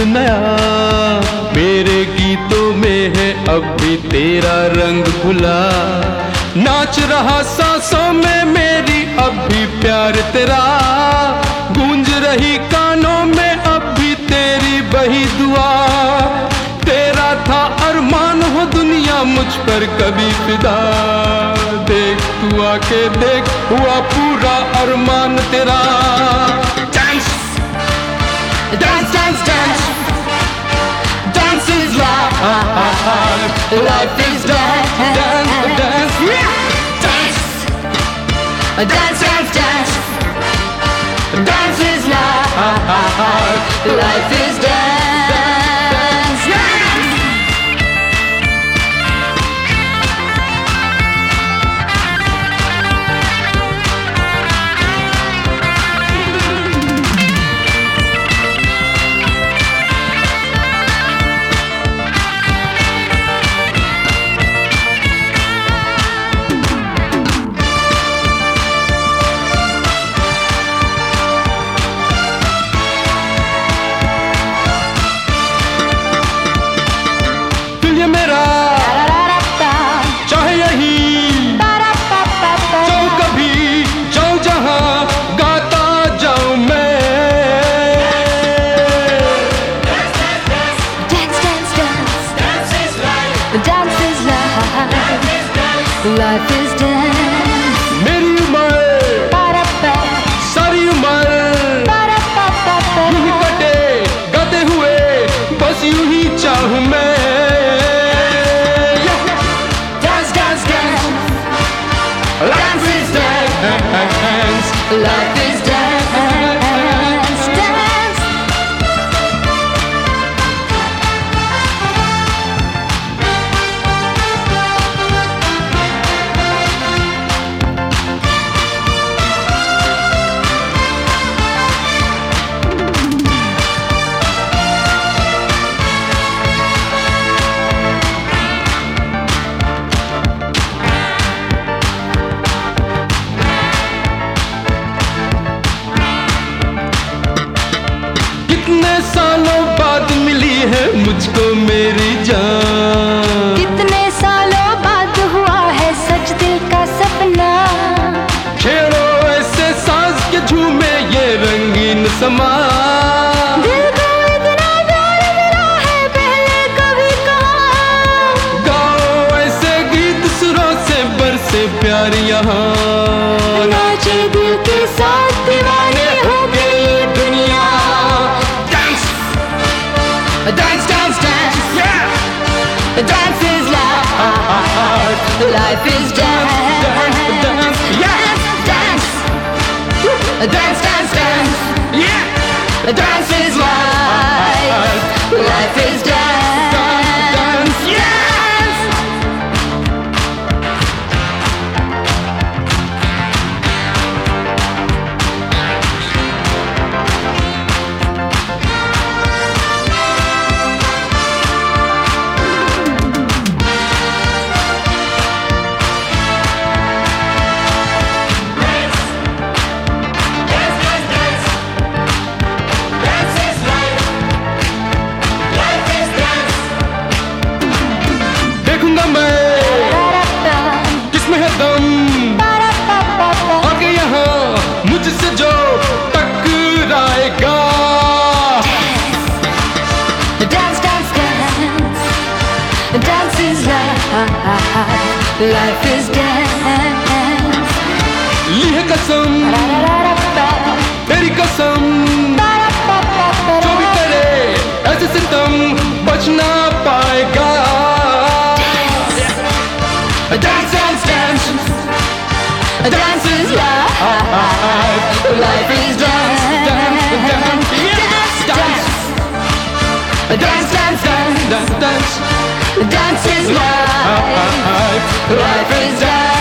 नया, मेरे गीतों में है अब भी तेरा रंग घुला। नाच रहा सांसों में मेरी अब भी प्यार तेरा, गूंज रही कानों में अब भी तेरी वही दुआ। तेरा था अरमान हो दुनिया मुझ पर कभी फिदा, देख तू आके देख हुआ पूरा अरमान तेरा। Dance dance dance dance, dance is life, life is dance, dance dance, dance dance dance, dance is life, life is dance. मेरा चाहे यही जाऊं कभी, जाऊं जहां गाता जाऊं मैं। Dance, dance, dance, dance is life, dance is life, life is dance. मेरी उम्र सारी उम्र यूं ही कटे गाते हुए, बस यूं ही चाहूं मैं। Life is dance, life is dance, dance. कितने सालों बाद मिली है मुझको मेरी जान, कितने सालों बाद हुआ है सच दिल का सपना। छेड़ो ऐसे सांस के झूमे ये रंगीन समा। दिल को इतना प्यार मिला है पहले कभी कहाँ, गाओ ऐसे गीत सुरों से बरसे प्यार यहाँ। नाचे दिल के साथ दीवाने हो गई दुनिया। Dance, dance, dance, yeah. Dance is life, life is dance. Dance, dance, yeah. Dance, Dance, dance, dance, yeah. dance is life, life is dance. Dance, yes. देखूंगा मैं किसमें है दम, आगे यहाँ मुझसे जो टकराएगा। Dance, dance, dance, dance is life, life is dance. ली है कसम तेरी कसम, जो भी करे ऐसे सितम बच ना पाएगा। Dance, dance, dance, Dance is life, life is dance. dance, dance, yes. Dance, Dance, dance, dance, dance, dance, dance is life, life is dance.